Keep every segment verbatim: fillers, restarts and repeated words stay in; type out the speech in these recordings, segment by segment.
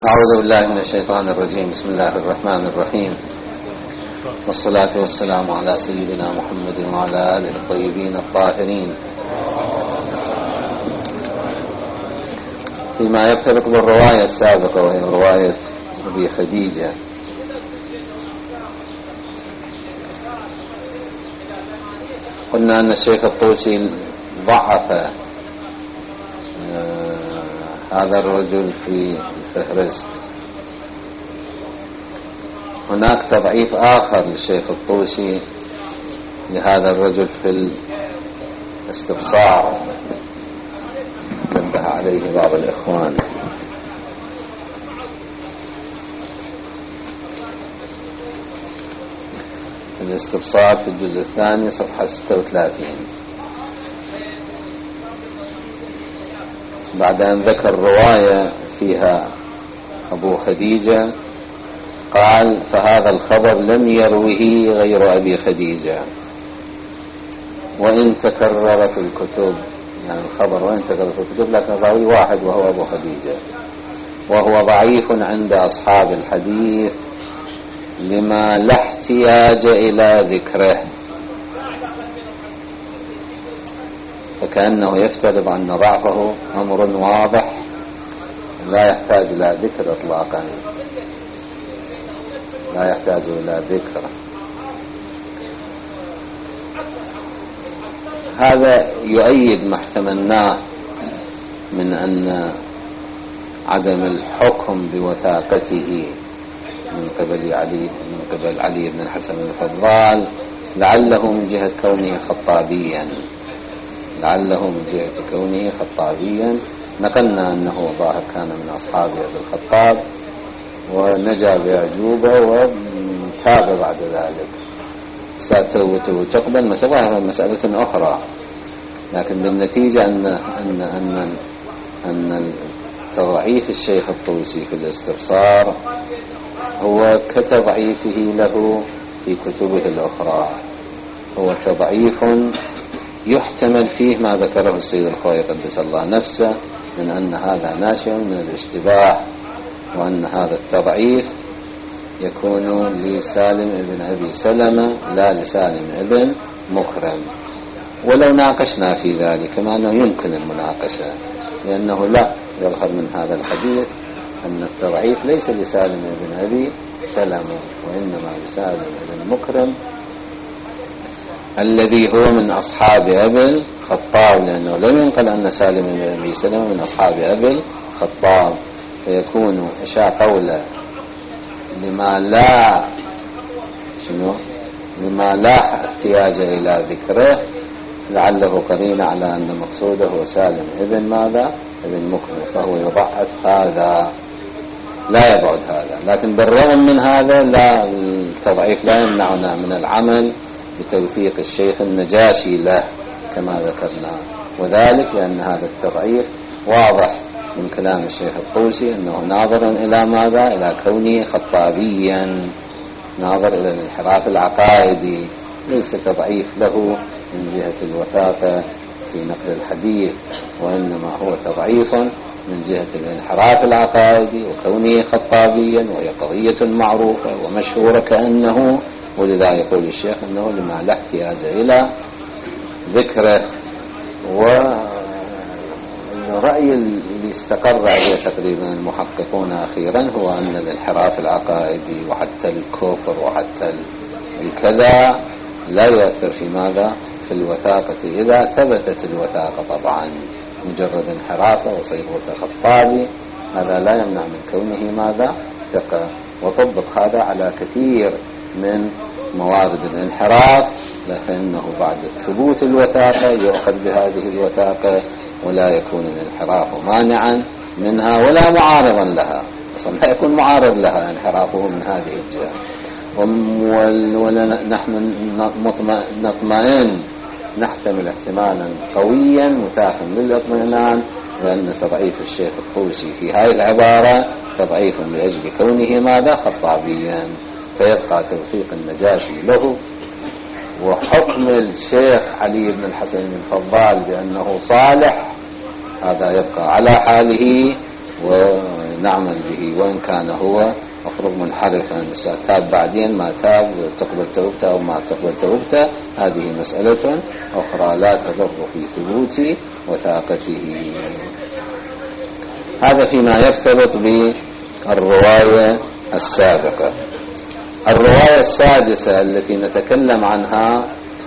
أعوذ بالله من الشيطان الرجيم. بسم الله الرحمن الرحيم، والصلاة والسلام على سيدنا محمد وعلى آله الطيبين الطاهرين. فيما يفترق بالرواية السابقة وهي رواية أبي خديجة، قلنا أن الشيخ الطوسي ضعف هذا الرجل في الفهرست. هناك تضعيف آخر للشيخ الطوسي لهذا الرجل في الاستبصار، نبه عليه بعض الإخوان. الاستبصار في الجزء الثاني صفحة ستة وثلاثين، بعد أن ذكر رواية فيها أبو خديجة قال: فهذا الخبر لم يروه غير أبي خديجة وإن تكرر في الكتب، يعني الخبر وإن تكرر في الكتب لكن راوي واحد وهو أبو خديجة، وهو ضعيف عند أصحاب الحديث لما لا احتياج إلى ذكره. فكأنه يفترض أن ضعفه أمر واضح لا يحتاج إلى ذكر إطلاقا، لا يحتاج إلى ذكر. هذا يؤيد ما احتملناه من أن عدم الحكم بوثاقته من قبل علي من قبل علي بن الحسن الفضال لعله من جهة كونه خطابيا لعله من جهة كونه خطابيا نقلنا أنه ظاهر كان من أصحاب أبي الخطاب ونجا بأعجوبة وتاب بعد ذلك. ستقبل متظاهر مسألة أخرى، لكن بالنتيجة أن أن أن أن تضعيف الشيخ الطوسي في الاستبصار هو كتضعيفه له في كتبه الأخرى، هو تضعيف يحتمل فيه ما ذكره السيد الخوئي قدس الله نفسه من أن هذا ناشئ من الاشتباه، وأن هذا التضعيف يكون لسالم ابن أبي سلمة لا لسالم ابن مكرم. ولو ناقشنا في ذلك ما أنه يمكن المناقشة، لأنه لا يظهر من هذا الحديث أن التضعيف ليس لسالم ابن أبي سلمة وإنما لسالم ابن مكرم الذي هو من أصحاب أبي الخطاب، لأنه لم ينقل أن سالم بن أبي سلمة من أصحاب أبي الخطاب، فيكون إشاء قوله لما لا شنو لما لا احتياج إلى ذكره لعله قرين على أن مقصوده هو سالم ابن ماذا ابن مكرم، فهو يضعف هذا، لا يبعد هذا. لكن بالرغم من هذا لا التضعيف لا يمنعنا من العمل بتوثيق الشيخ النجاشي له كما ذكرنا، وذلك لأن هذا التضعيف واضح من كلام الشيخ الطوسي أنه ناظر إلى ماذا إلى كونه خطابيا، ناظر إلى الانحراف العقائدي، ليس تضعيف له من جهة الوثاقة في نقل الحديث، وإنما هو تضعيف من جهة الانحراف العقائدي وكونه خطابيا، وهي قضية معروفة ومشهورة كأنه، ولذا يقول الشيخ أنه لما لا احتياج إلى ذكره. والرأي اللي استقر عليه تقريبا المحققون أخيرا هو أن الانحراف العقائدي وحتى الكفر وحتى الكذا لا يؤثر في ماذا في الوثاقة إذا ثبتت الوثاقة. طبعا مجرد انحرافه وصيغته خطابي هذا لا يمنع من كونه ماذا ثقة، وطبق هذا على كثير من موارد الانحراف، لأنه بعد ثبوت الوثاقة يؤخذ بهذه الوثاقة ولا يكون الانحراف مانعا منها ولا معارضا لها، أصلا لا يكون معارض لها انحرافه من هذه الجهة. ونحن نطمئن نحتمل احتمالا قويا متاحا للاطمئنان لأن تضعيف الشيخ الطوسي في هذه العبارة تضعيف لأجل كونه ماذا خطابيا، فيبقى توثيق النجاشي له وحكم الشيخ علي بن الحسن الفضال بأنه صالح هذا يبقى على حاله، و نعمل به، وإن كان هو مفروض منحرفا تاب بعدين ما تاب تقبل توبته أو ما تقبل توبته، هذه مسألة أخرى لا تضر في ثبوت وثاقته. هذا فيما يرتبط بالرواية السابقة. الرواية السادسة التي نتكلم عنها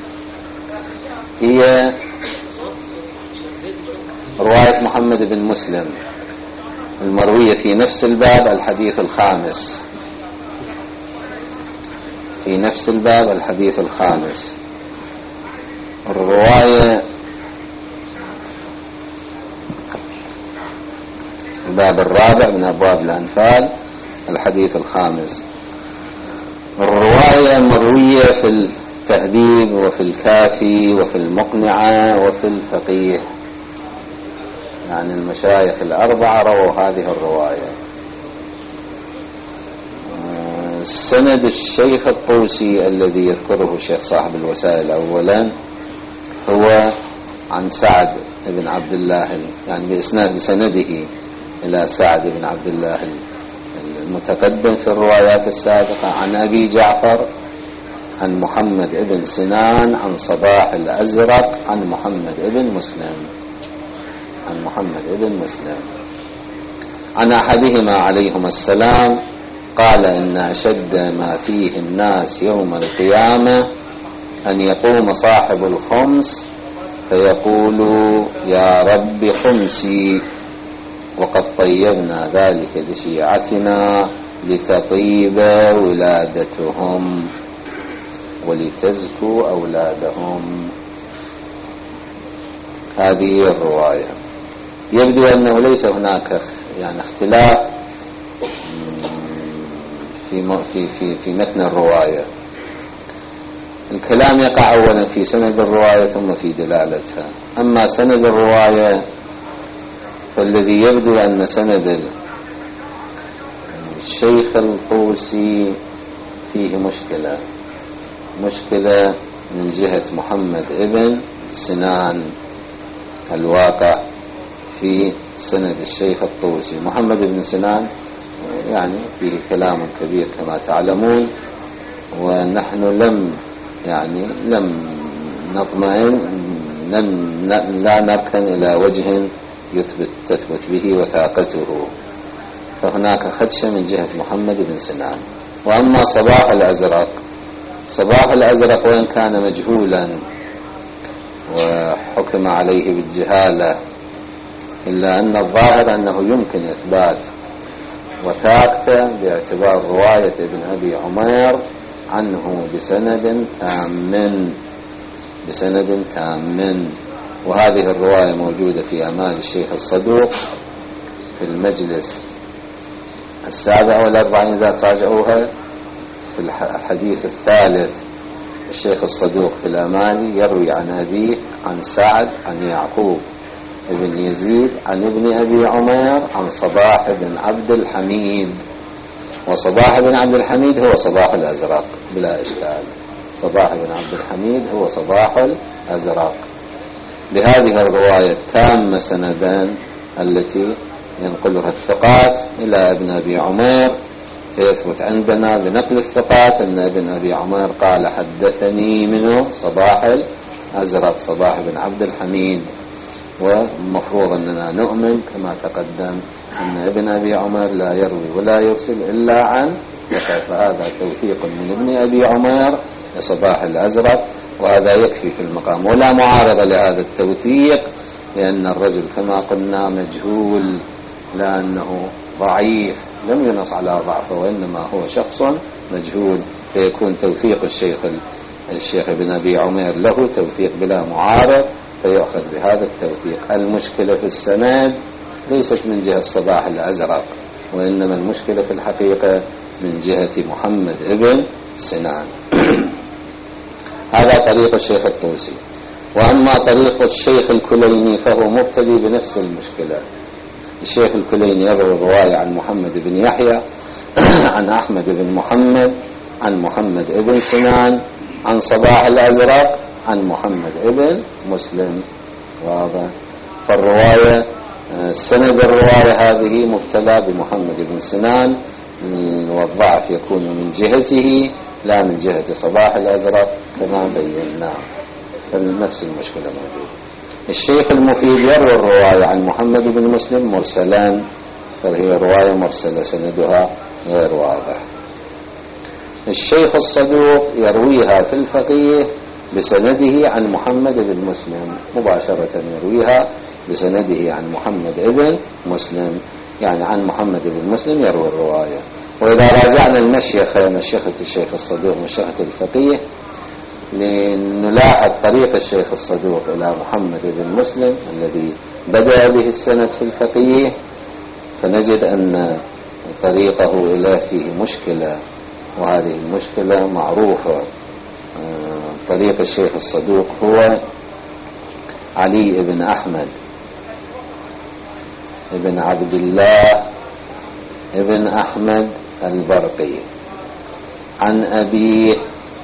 هي رواية محمد بن مسلم المروية في نفس الباب الحديث الخامس، في نفس الباب الحديث الخامس. الرواية الباب الرابع من أبواب الأنفال الحديث الخامس. الرواية مروية في التهذيب وفي الكافي وفي المقنعة وفي الفقيه، يعني المشايخ الأربعة رووا هذه الرواية. سند الشيخ الطوسي الذي يذكره الشيخ صاحب الوسائل أولا هو عن سعد بن عبد الله، يعني بإسناد بسنده إلى سعد بن عبد الله المتقدم في الروايات السابقة، عن أبي جعفر عن محمد بن سنان عن صباح الأزرق عن محمد بن مسلم عن محمد بن مسلم عن أحدهما عليهما السلام قال: إن أشد ما فيه الناس يوم القيامة أن يقوم صاحب الخمس فيقول: يا رب خمسي، وقد طيبنا ذلك لشيعتنا لتطيب ولادتهم ولتزكو أولادهم. هذه الرواية. يبدو أنه ليس هناك يعني اختلاف في في في في متن الرواية. الكلام يقع أولا في سند الرواية ثم في دلالتها. أما سند الرواية فالذي يبدو أن سند الشيخ الطوسي فيه مشكلة مشكلة من جهة محمد ابن سنان الواقع في سند الشيخ الطوسي. محمد بن سنان يعني فيه كلام كبير كما تعلمون، ونحن لم يعني لم نطمئن لم لا نركن إلى وجه يثبت تثبت به وثاقته، فهناك خدشة من جهة محمد بن سنان. وأما صباح الأزرق صباح الأزرق وإن كان مجهولا وحكم عليه بالجهالة، إلا أن الظاهر أنه يمكن إثبات وثاقته باعتبار رواية ابن أبي عمير عنه بسند تام بسند تام وهذه الرواية موجودة في أمال الشيخ الصدوق في المجلس السابع والأربعين إذا تراجعوها. في الحديث الثالث الشيخ الصدوق في الأمال يروي عن أبيه عن سعد عن يعقوب ابن يزيد عن ابن أبي عمير عن صباح بن عبد الحميد، وصباح بن عبد الحميد هو صباح الأزرق بلا إشكال. صباح بن عبد الحميد هو صباح الأزرق. لهذه الرواية التامة سندان التي ينقلها الثقات إلى ابن أبي عمير، فيثبت عندنا بنقل الثقات أن ابن أبي عمير قال: حدثني منه صباح الأزرق صباح بن عبد الحميد. ومفروض أننا نؤمن كما تقدم أن ابن أبي عمير لا يروي ولا يرسل إلا عن ثقة، فهذا توثيق من ابن أبي عمير لصباح الأزرق، وهذا يكفي في المقام، ولا معارضة لهذا التوثيق، لأن الرجل كما قلنا مجهول، لأنه ضعيف لم ينص على ضعفه، وإنما هو شخص مجهول، فيكون توثيق الشيخ الشيخ ابن أبي عمير له توثيق بلا معارض، فيأخذ بهذا التوثيق. المشكلة في السند ليست من جهة صباح الأزرق، وإنما المشكلة في الحقيقة من جهة محمد ابن سنان. هذا طريق الشيخ الطوسي. وأما طريق الشيخ الكليني فهو مبتدي بنفس المشكلة. الشيخ الكليني يروي الرواية عن محمد بن يحيى عن أحمد بن محمد عن محمد بن سنان عن صباح الأزرق عن محمد بن مسلم. واضح؟ فالرواية سند الرواية هذه مبتلى بمحمد بن سنان، والضعف يكون من جهته لا من جهة صباح الأزرق كما بينا، فنفس المشكلة موجودة. الشيخ المفيد يروي الرواية عن محمد بن مسلم مرسلان، فهي رواية مرسلة سندها غير واضح. الشيخ الصدوق يرويها في الفقيه بسنده عن محمد بن مسلم مباشرة، يرويها بسنده عن محمد بن مسلم، يعني عن محمد بن مسلم يروي الرواية. وإذا راجعنا المشيخة، مشيخة الشيخ الصدوق مشيخة الفقيه، لنلاحظ طريق الشيخ الصدوق إلى محمد بن مسلم الذي بدأ به السند في الفقيه، فنجد أن طريقه إليه فيه مشكلة، وهذه المشكلة معروفة. طريق الشيخ الصدوق هو علي بن أحمد ابن عبد الله ابن أحمد البرقي عن أبيه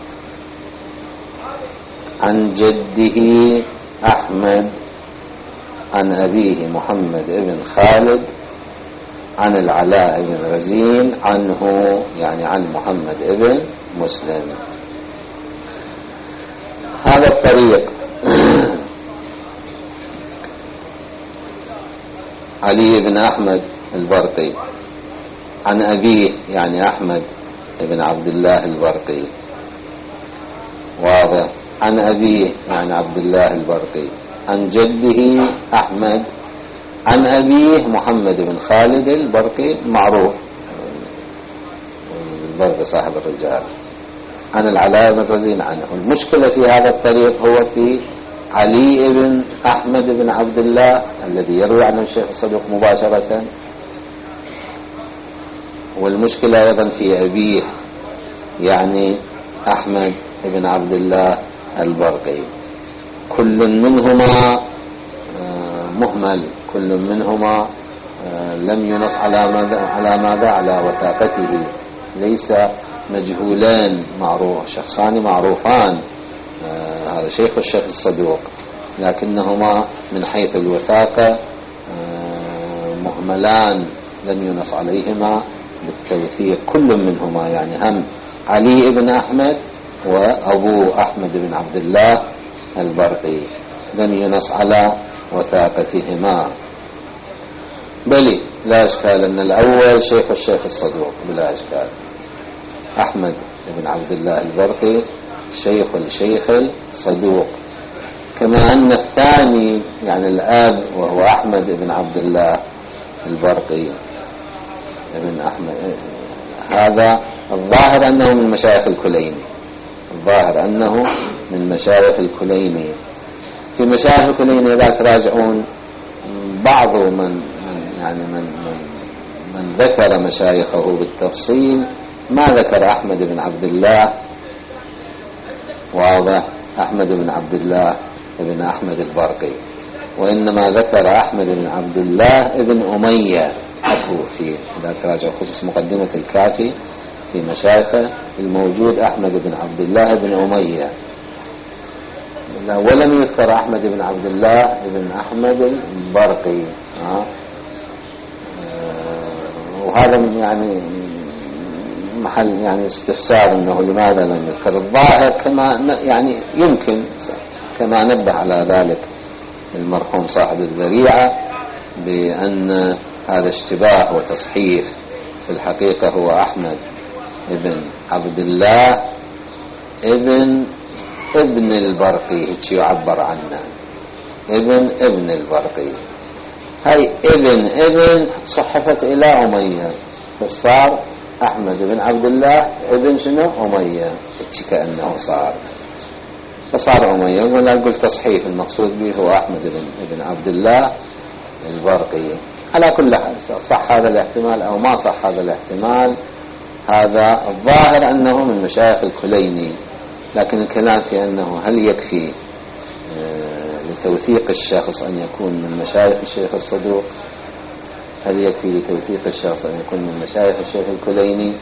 عن جده أحمد عن أبيه محمد بن خالد عن العلاء بن رزين عنه، يعني عن محمد بن مسلم. هذا الطريق علي بن أحمد البرقي عن أبيه، يعني أحمد بن عبد الله البرقي، واضح، عن أبيه يعني عبد الله البرقي، عن جده أحمد عن أبيه محمد بن خالد البرقي معروف البرقي صاحب الرجال، عن العلاء بن رزين عنه. المشكلة في هذا الطريق هو في علي بن أحمد بن عبد الله الذي يروي عنه الشيخ الصدوق مباشرة، والمشكلة أيضا في أبيه يعني أحمد بن عبد الله البرقي، كل منهما مهمل، كل منهما لم ينص على ماذا على ماذا على وثاقته، ليس مجهولان معروف، شخصان معروفان، هذا شيخ الشيخ الصدوق، لكنهما من حيث الوثاقة مهملان لم ينص عليهما بالتوثيق، كل منهما يعني هم علي بن أحمد وأبو أحمد بن عبد الله البرقي لم ينص على وثاقتهما. بل لا إشكال أن الأول شيخ الشيخ الصدوق بلا إشكال، أحمد بن عبد الله البرقي شيخ الشيخ الصدوق، كما أن الثاني يعني الآب وهو أحمد بن عبد الله البرقي ابن أحمد، هذا الظاهر أنه من مشايخ الكليني، الظاهر أنه من مشايخ الكليني. في مشايخ الكليني إذا تراجعون بعض من يعني من من, من ذكر مشايخه بالتفصيل ما ذكر أحمد بن عبد الله، واضح، أحمد بن عبد الله بن أحمد البرقي، وإنما ذكر أحمد بن عبد الله بن أمية أكو في إذا تراجع خصوص مقدمة الكافي في مشايخه الموجود أحمد بن عبد الله بن أمية، ولم يذكر أحمد بن عبد الله بن أحمد البرقي. وهذا يعني محل يعني استفسار انه لماذا لم يذكر. الظاهر كما يعني يمكن كما نبه على ذلك المرحوم صاحب الذريعة بأن هذا اشتباه وتصحيف، في الحقيقة هو أحمد ابن عبد الله ابن ابن البرقي، هيك يعبر عنه ابن ابن البرقي، هاي ابن ابن صحفت إلى أمية، فصار أحمد بن عبد الله ابن شنو أمية، هيك كأنه صار فصار أمية. ولا نقول تصحيف، المقصود به هو أحمد بن ابن عبد الله البرقي. على كل حال صح هذا الاحتمال أو ما صح هذا الاحتمال، هذا الظاهر أنه من مشايخ الكليني، لكن الكلام في أنه هل يكفي لتوثيق الشخص أن يكون من مشايخ الشيخ الصدوق، هل يكفي لتوثيق الشخص أن يكون من مشايخ الشيخ الكليني؟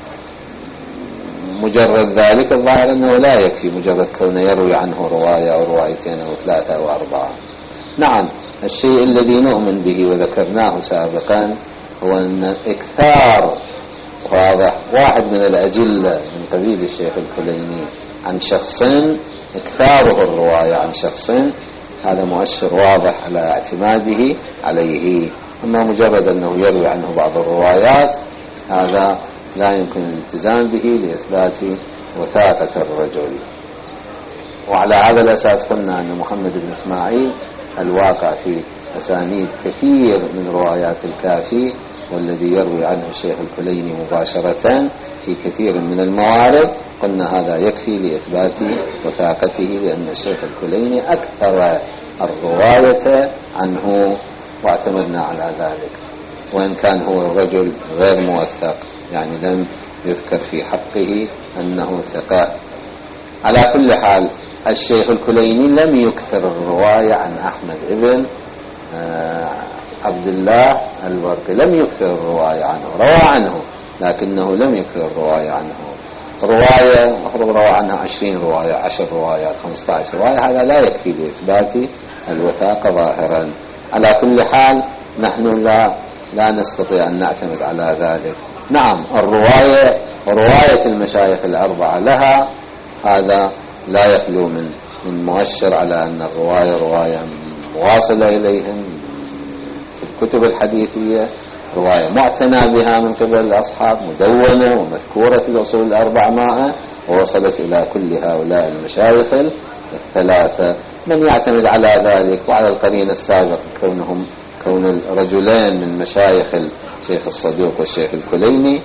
مجرد ذلك الظاهر أنه لا يكفي، مجرد كونه يروي عنه رواية أو روايتين أو ثلاثة أو أربعة. نعم الشيء الذي نؤمن به وذكرناه سابقا هو أن إكثار واضح واحد من الأجلة من قبيل الشيخ الكليني عن شخص، إكثاره الرواية عن شخص، هذا مؤشر واضح على اعتماده عليه. أما مجرد أنه يروي عنه بعض الروايات هذا لا يمكن الالتزام به لإثبات وثاقة الرجل. وعلى هذا الأساس قلنا أن محمد بن إسماعيل الواقع في أسانيد كثير من روايات الكافي، والذي يروي عنه الشيخ الكليني مباشرة في كثير من الموارد، قلنا هذا يكفي لإثبات وثاقته، لأن الشيخ الكليني أكثر الرواية عنه واعتمدنا على ذلك، وإن كان هو الرجل غير موثق، يعني لم يذكر في حقه أنه ثقة. على كل حال الشيخ الكليني لم يكثر الرواية عن أحمد ابن عبد الله الورقي، لم يكثر الرواية عنه، روى عنه لكنه لم يكثر الرواية عنه. رواية روى عنها عشرين رواية، عشر روايات، خمسة عشر رواية، هذا لا يكفي لإثبات الوثاقة ظاهرا. على كل حال نحن لا لا نستطيع أن نعتمد على ذلك. نعم الرواية ورواية المشايخ الأربعة لها هذا لا يخلو من من مؤشر على أن الرواية رواية مواصلة إليهم في الكتب الحديثية، رواية معتنى بها من قبل الأصحاب، مدونة ومذكورة في الأصول الأربع معه، ووصلت إلى كل هؤلاء المشايخ الثلاثة. من يعتمد على ذلك وعلى القرين السابق كونهم كون الرجلين من مشايخ الشيخ الصدوق والشيخ الكليني،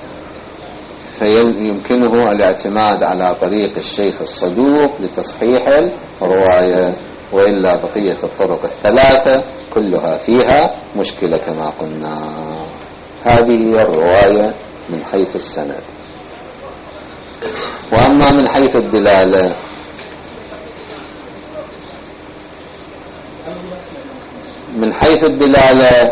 فيمكنه الاعتماد على طريق الشيخ الصدوق لتصحيح الرواية، وإلا بقية الطرق الثلاثة كلها فيها مشكلة كما قلنا. هذه هي الرواية من حيث السند. وأما من حيث الدلالة من حيث الدلالة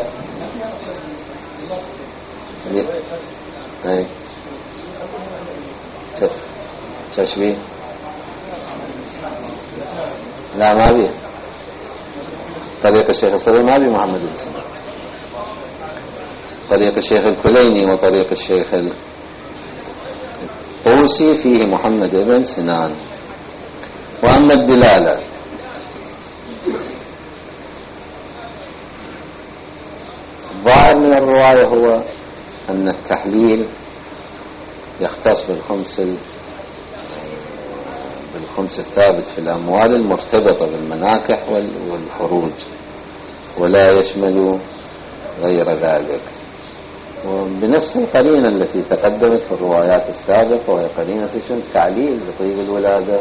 تشبيه لا ما بيه طريق الشيخ الصدوق، ما بيه محمد بن سنان، طريق الشيخ الكليني وطريق الشيخ الطوسي فيه محمد بن سنان. وأما الدلالة الظاهر من الرواية هو أن التحليل يختص بالخمس بالخمس الثابت في الأموال المرتبطة بالمناكح والخروج، ولا يشمل غير ذلك، وبنفس القرينة التي تقدمت في الروايات السابقة، وهي قرينة التعليل بطيب الولادة،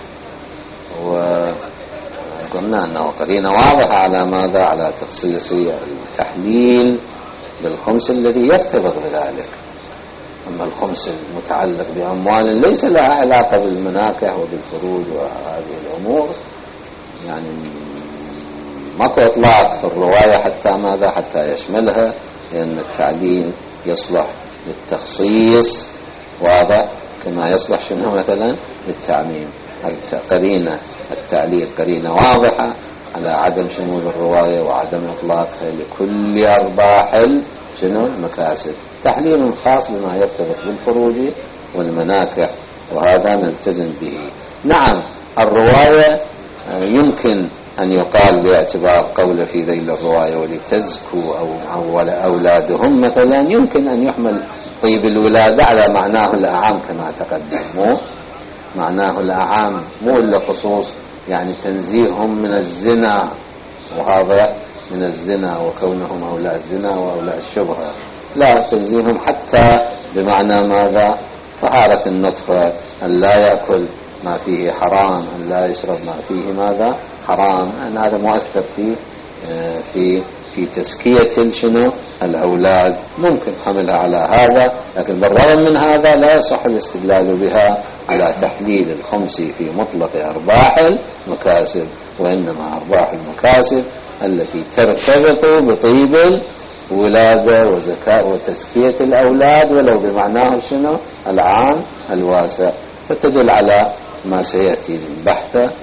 وقلنا أنه قرينة واضحة على ماذا؟ على تخصيص التحليل بالخمس الذي يرتبط بذلك. أما الخمس المتعلق بأموال ليس لها علاقة بالمناكح وبالفروج وهذه الأمور، يعني ماكو إطلاق في الرواية حتى ماذا؟ حتى يشملها، لأن التعليل يصلح للتخصيص واضح كما يصلح شنو مثلا للتعميم. قرينة التعليل قرينة واضحة على عدم شمول الرواية وعدم إطلاقها لكل أرباح شنو المكاسب، تحليل خاص بما يرتبط بالفروج والمناكح، وهذا نلتزم به. نعم الرواية يمكن أن يقال باعتبار قول في ذيل الرواية ولتزكوا أو أولادهم مثلا، يمكن أن يحمل طيب الولادة على معناه الأعام كما تقدم، مو معناه الأعام مو إلا خصوص يعني تنزيههم من الزنا، وهذا من الزنا وكونهم أولاد الزنا وأولاد الشبهة، لا تنزيههم حتى بمعنى ماذا؟ طهارة النطفة، أن لا يأكل ما فيه حرام، أن لا يشرب ما فيه ماذا؟ حرام، أن هذا مؤثر في في في تزكية شنو الأولاد، ممكن حملها على هذا، لكن بالرغم من هذا لا يصح الاستدلال بها على تحليل الخمس في مطلق أرباح المكاسب، وإنما أرباح المكاسب التي ترتبط بطيب الولادة وزكاة وتزكية الأولاد، ولو بمعناه شنو العام الواسع، فتدل على ما سيأتي البحث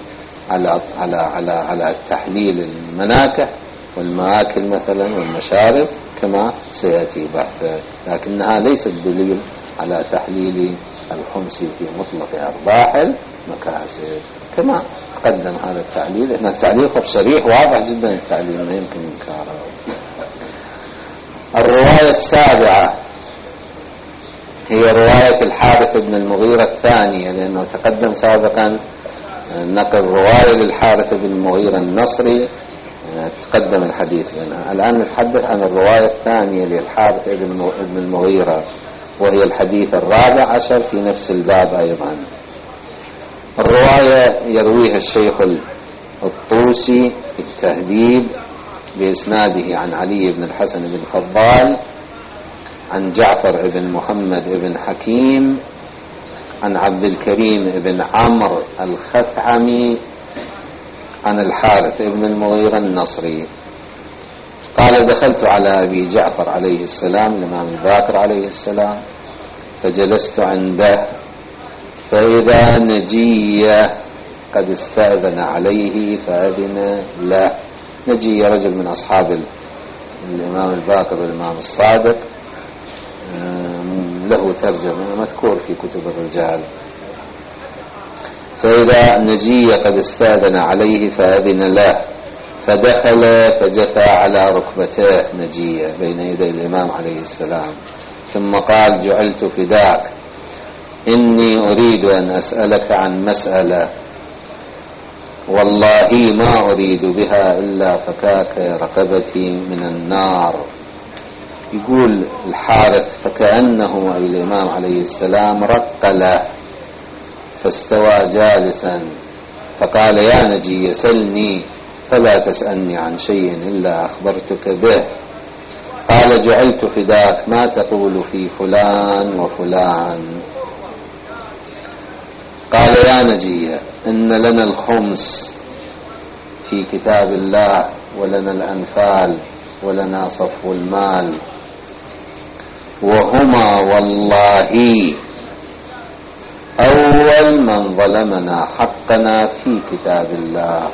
على على على على تحليل المناكح والمآكل مثلا والمشارب كما سيأتي بحث، لكنها ليست دليل على تحليل الخمس في مطلق أرباح المكاسب كما تقدم هذا التعليل. هناك تعليل صريح واضح جدا، التعليل ما يمكن إنكاره. الرواية السابعة هي رواية الحارث بن المغيرة الثانية، لأنه تقدم سابقا نقل رواية للحارث بن المغيرة النصري، تقدم الحديث عنها. الآن نتحدث عن الرواية الثانية للحارث بن المغيرة، وهي الحديث الرابع عشر في نفس الباب أيضا. الرواية يرويها الشيخ الطوسي في التهذيب بإسناده عن علي بن الحسن بن فضال عن جعفر بن محمد بن حكيم عن عبد الكريم بن عمرو الخثعمي عن الحارث بن المغيرة النصري قال: دخلت على أبي جعفر عليه السلام الإمام الباقر عليه السلام فجلست عنده فإذا نجية قد استأذن عليه فأذن له. نجية رجل من أصحاب الإمام الباقر والإمام الصادق، له ترجمة مذكور في كتب الرجال. فإذا نجية قد استأذن عليه فأذن له فدخل فجثى على ركبتيه نجية بين يدي الإمام عليه السلام، ثم قال: جعلت فداك، إني أريد أن أسألك عن مسألة والله ما أريد بها إلا فكاك رقبتي من النار. يقول الحارث: فكأنه أي الإمام عليه السلام رق له فاستوى جالسا فقال: يا نجي سلني فلا تسألني عن شيء إلا أخبرتك به. قال: جعلت فداك، ما تقول في فلان وفلان؟ قال: يا نجي إن لنا الخمس في كتاب الله ولنا الأنفال ولنا صفو المال، وهما والله أول من ظلمنا حقنا في كتاب الله،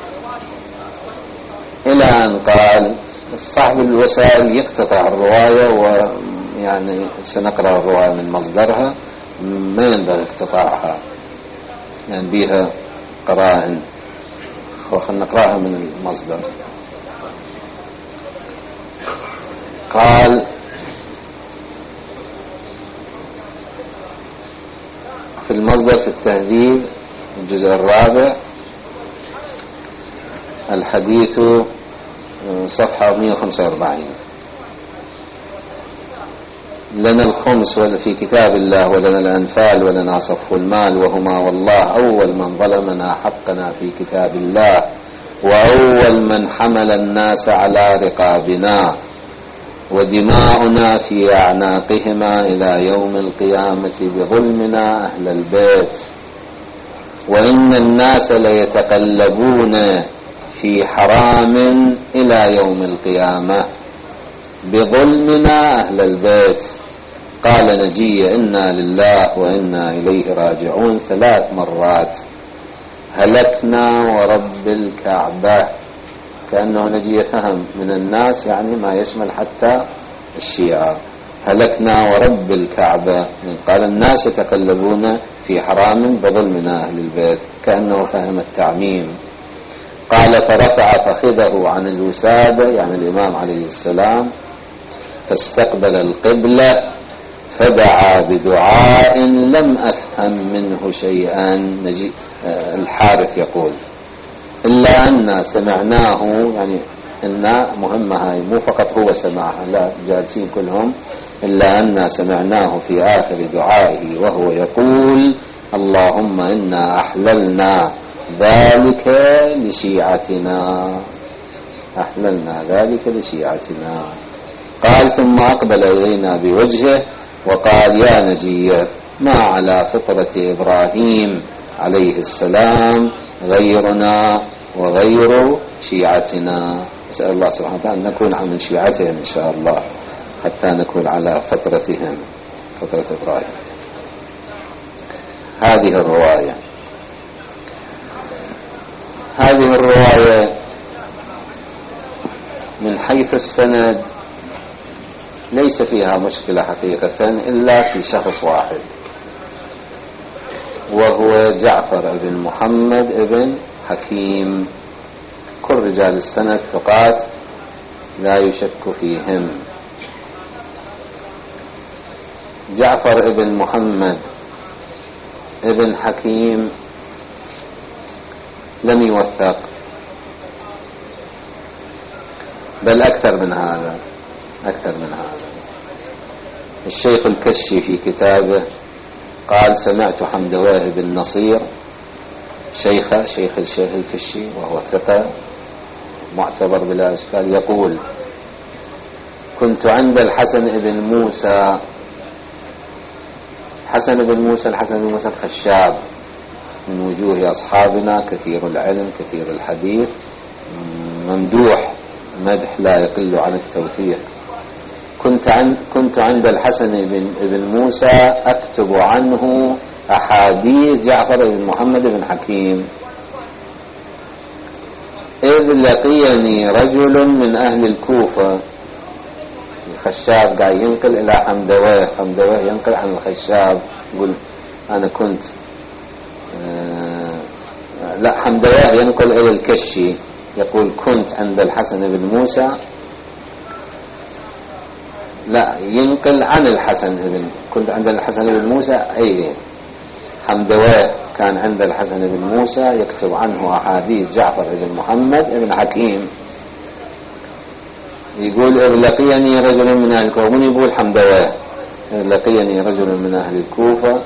إلى أن قال صاحب الوسائل يقتطع الرواية، ويعني سنقرأ الرواية من مصدرها، ما ينبغي اقتطاعها لأن يعني بها قرائن، وخلنا نقرأها من المصدر. قال: في المصدر في التهذيب الجزء الرابع الحديث صفحة مئة وخمسة وأربعين: لنا الخمس في كتاب الله ولنا الأنفال ولنا صفو المال، وهما والله أول من ظلمنا حقنا في كتاب الله، وأول من حمل الناس على رقابنا، ودماؤنا في أعناقهما إلى يوم القيامة بظلمنا أهل البيت، وإن الناس ليتقلبون في حرام إلى يوم القيامة بظلمنا أهل البيت. قال نجي: إنا لله وإنا إليه راجعون ثلاث مرات. هلكنا ورب الكعبة، كأنه نجي فهم من الناس يعني ما يشمل حتى الشيعة. هلكنا ورب الكعبة، قال الناس يتقلبون في حرام بظلمنا أهل البيت، كأنه فهم التعميم. قال: فرفع فخذه عن الوسادة يعني الإمام عليه السلام فاستقبل القبلة فدعا بدعاء لم أفهم منه شيئا. نجي الحارث يقول: إلا أن سمعناه، يعني إن مهمة هاي مو فقط هو سمعها، لا جالسين كلهم، إلا أن سمعناه في آخر دعائه وهو يقول: اللهم إنا أحللنا ذلك لشيعتنا، أحللنا ذلك لشيعتنا. قال: ثم أقبل إلينا بوجهه وقال: يا نجي، ما على فطرة إبراهيم عليه السلام غيرنا وغير شيعتنا. أسأل الله سبحانه وتعالى أن نكون من شيعتهم إن شاء الله، حتى نكون على فطرتهم، فطرة إبراهيم. هذه الرواية. هذه الرواية من حيث السند ليس فيها مشكلة حقيقة إلا في شخص واحد، وهو جعفر بن محمد بن حكيم. كل رجال السند ثقات لا يشك فيهم. جعفر بن محمد بن حكيم لم يوثق، بل أكثر من هذا أكثر من هذا. الشيخ الكشي في كتابه قال: سمعت حمدواه بن نصير شيخ شيخ الشيخ الكشي وهو ثقة معتبر بلا إشكال يقول: كنت عند الحسن بن موسى. حسن بن موسى الحسن بن موسى الخشاب من وجوه أصحابنا، كثير العلم كثير الحديث، ممدوح مدح لا يقل عن التوثيق. كنت عند كنت عند الحسن بن بن موسى أكتب عنه أحاديث جعفر بن محمد بن حكيم، إذ لقيني رجل من أهل الكوفة. الخشاب قاعد ينقل إلى حمدواه، حمدواه ينقل عن الخشاب يقول أنا كنت آه لا حمدواه ينقل إلى الكشي يقول: كنت عند الحسن بن موسى، لا ينقل عن الحسن بن كنت عند الحسن بن موسى. أي حمدواه كان عند الحسن بن موسى يكتب عنه أحاديث جعفر بن محمد بن حكيم. يقول: إذ لقيني رجل من أهل الكوفة. من يقول حمدواه؟ إذ لقيني رجل من أهل الكوفة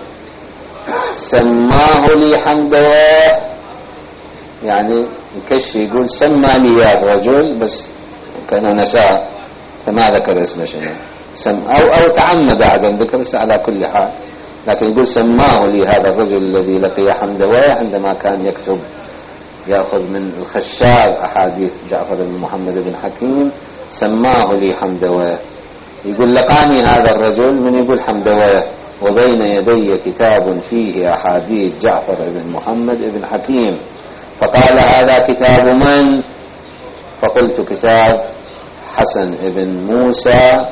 سماه لي حمدواه، يعني الكشي يقول سمى لي هذا الرجل بس كان نساء فما ذكر اسمه شنو، سم أو أو تعمد عدم ذكر اسمه على كل حال، لكن يقول سماه لي هذا الرجل الذي لقي حمدواه عندما كان يكتب يأخذ من الخشاب أحاديث جعفر بن محمد بن حكيم، سماه لي حمدواه. يقول: لقاني هذا الرجل، من يقول حمدواه، وبين يدي كتاب فيه أحاديث جعفر بن محمد بن حكيم، فقال: هذا كتاب من؟ فقلت: كتاب حسن بن موسى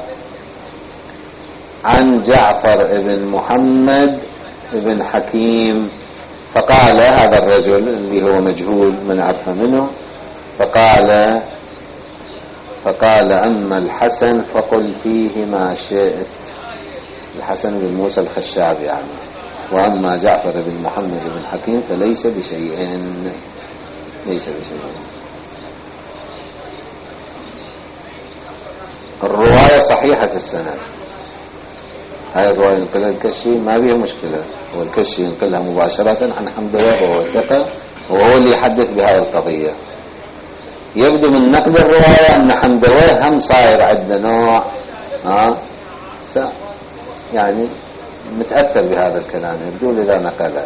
عن جعفر بن محمد بن حكيم. فقال هذا الرجل اللي هو مجهول من عرف منه، فقال فقال أما الحسن فقل فيه ما شئت. الحسن بن موسى الخشاب يعني. وأما جعفر بن محمد بن حكيم فليس بشيء ليس بشيء. الرواية صحيحة السند. هاي الرواية ينقلها الكشي ما بيها مشكلة، والكشي ينقلها مباشرة عن حمدواه وهو ثقة، وهو اللي يحدث بهذه القضية. يبدو من نقد الرواية أن حمدواه هم صاير عندنا نوع ها يعني متأثر بهذا الكلام، يبدو لذا نقله.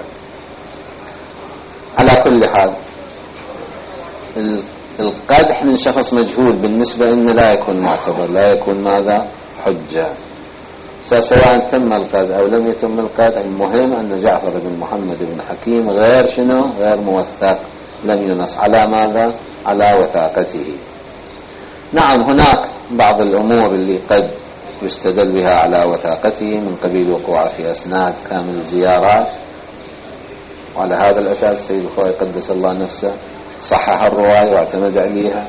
على كل حال القدح من شخص مجهول بالنسبة إنه لا يكون معتبر، لا يكون ماذا حجة، سواء تم القدح أو لم يتم القدح. المهم أن جعفر بن محمد بن حكيم غير شنو غير موثق، لم ينص على ماذا على وثاقته. نعم هناك بعض الأمور اللي قد يستدل بها على وثاقته من قبيل وقوع في أسناد كامل الزيارات، وعلى هذا الأساس السيد الخوئي قدس الله نفسه صحح الرواية واعتمد عليها.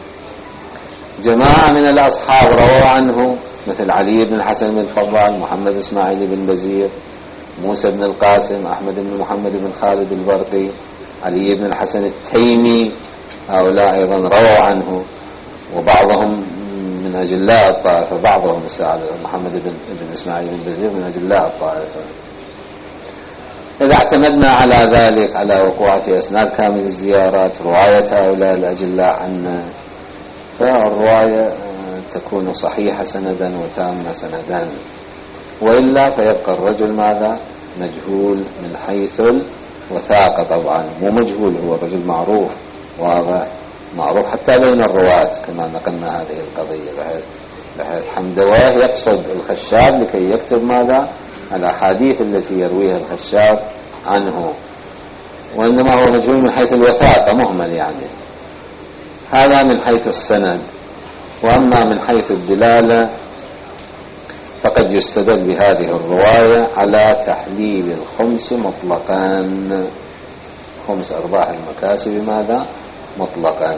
جماعة من الأصحاب رووا عنه مثل علي بن الحسن بن الفضال، محمد إسماعيل بن بزير، موسى بن القاسم، أحمد بن محمد بن خالد البرقي، علي بن الحسن التيمي، هؤلاء أيضا رووا عنه. وبعضهم من أجلاء الطائفة، بعضهم محمد بن, بن إسماعيل بن بزير من أجلاء الطائفة. إذا اعتمدنا على ذلك على وقوع في أسناد كامل الزيارات رواية هؤلاء الأجلاء عنا، فالرواية تكون صحيحة سندا وتامة سندا، وإلا فيبقى الرجل ماذا مجهول من حيث الوثاقة. طبعا مو مجهول، هو رجل معروف واضح معروف حتى بين الرواة كما نقلنا هذه القضية، بحيث, بحيث حمدواه يقصد الخشاب لكي يكتب ماذا الأحاديث التي يرويها الخشاب عنه. وإنما هو مجهول من حيث الوثاقة، مهمل يعني. هذا من حيث السند. وأما من حيث الدلالة فقد يستدل بهذه الرواية على تحليل الخمس مطلقا، خمس أرباح المكاسب ماذا؟ مطلقا.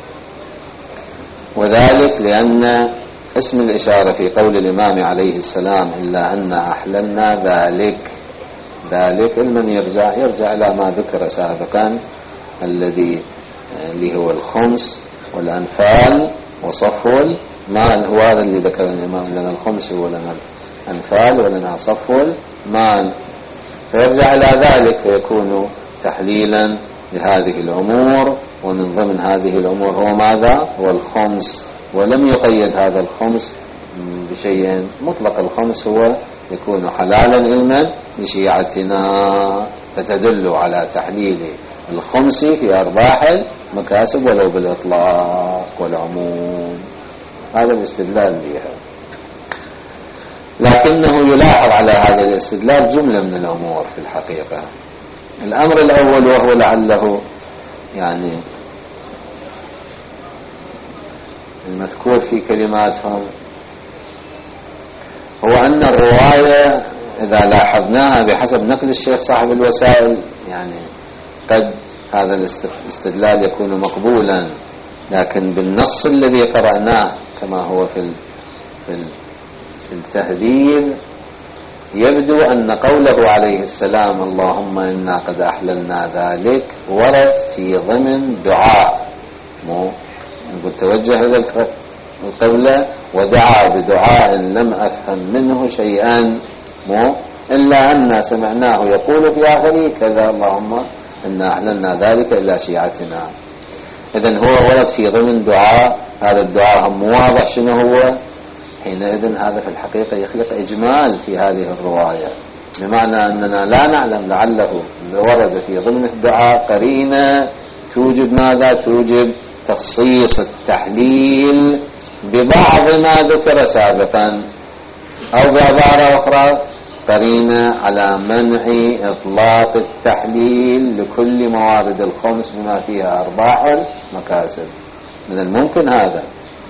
وذلك لأن اسم الإشارة في قول الإمام عليه السلام إلا أن أحللنا ذلك، ذلك لمن يرجع يرجع إلى ما ذكر سابقا الذي اللي هو الخمس والأنفال وصفول. ما هو هذا اللي ذكر الإمام؟ لنا الخمس ولنا الأنفال ولنا صفول مال، فيرجع إلى ذلك فيكون تحليلا لهذه الأمور. ومن ضمن هذه الأمور هو ماذا؟ هو الخمس. ولم يقيد هذا الخمس بشيء، مطلق الخمس هو يكون حلالا علما لشيعتنا، فتدل على تحليل الخمس في أرباح المكاسب ولو بالإطلاق والعموم. هذا الاستدلال بها. لكنه يلاحظ على هذا الاستدلال جملة من الأمور في الحقيقة. الأمر الأول وهو لعله يعني المذكور في كلماتهم، هو أن الرواية إذا لاحظناها بحسب نقل الشيخ صاحب الوسائل يعني قد هذا الاستدلال يكون مقبولا، لكن بالنص الذي قرأناه كما هو في في في التهذيب يبدو أن قوله عليه السلام اللهم إنا قد أحللنا ذلك ورد في ضمن دعاء، مو نقول توجه إلى القبلة ودعا بدعاء لم أفهم منه شيئا، مو إلا أن سمعناه يقول في آخره كذا اللهم إنا أحللنا ذلك إلى شيعتنا. إذن هو ورد في ضمن دعاء، هذا الدعاء هم واضح شنو هو، حينئذ هذا في الحقيقة يخلق إجمال في هذه الرواية، بمعنى أننا لا نعلم لعله ورد في ضمن الدعاء قرينة توجب ماذا؟ توجب تخصيص التحليل ببعض ما ذكر سابقا، أو بعبارة أخرى قرينة على منع إطلاق التحليل لكل موارد الخمس بما فيها أرباح المكاسب. من الممكن هذا،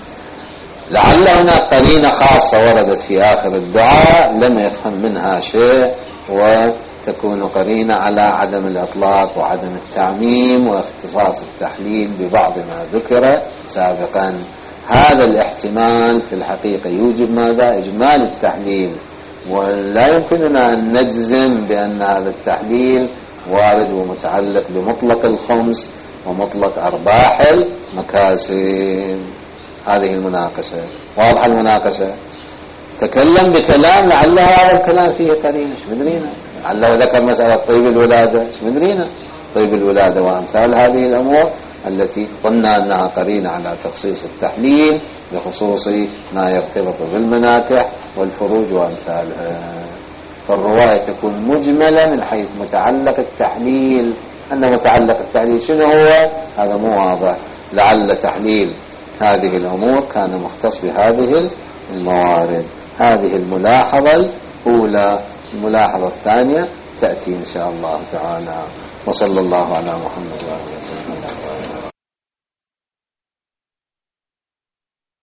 لعل هناك قرينة خاصة وردت في آخر الدعاء لم يفهم منها شيء، وتكون قرينة على عدم الإطلاق وعدم التعميم واختصاص التحليل ببعض ما ذكر سابقا. هذا الاحتمال في الحقيقة يوجب ماذا؟ إجمال التحليل، ولا يمكننا أن نجزم بأن هذا التحليل وارد ومتعلق بمطلق الخمس ومطلق أرباح المكاسب. هذه المناقشة واضحة. المناقشة تكلم بكلام لعل هذا الكلام فيه قرينة، ايش مدرينا؟ لعله ذكر مسألة طيب الولادة، ايش مدرينا؟ طيب الولادة وأمثال هذه الأمور التي قلنا أنها قرينة على تخصيص التحليل بخصوص ما يرتبط بالمناكح والفروج وأمثالها. فالرواية تكون مجملة من حيث متعلق التحليل، أن متعلق التحليل شنو هو؟ هذا مو واضح. لعل تحليل هذه الأمور كان مختص بهذه الموارد. هذه الملاحظة الأولى. الملاحظة الثانية تأتي إن شاء الله تعالى. وصلى الله على محمد وعلى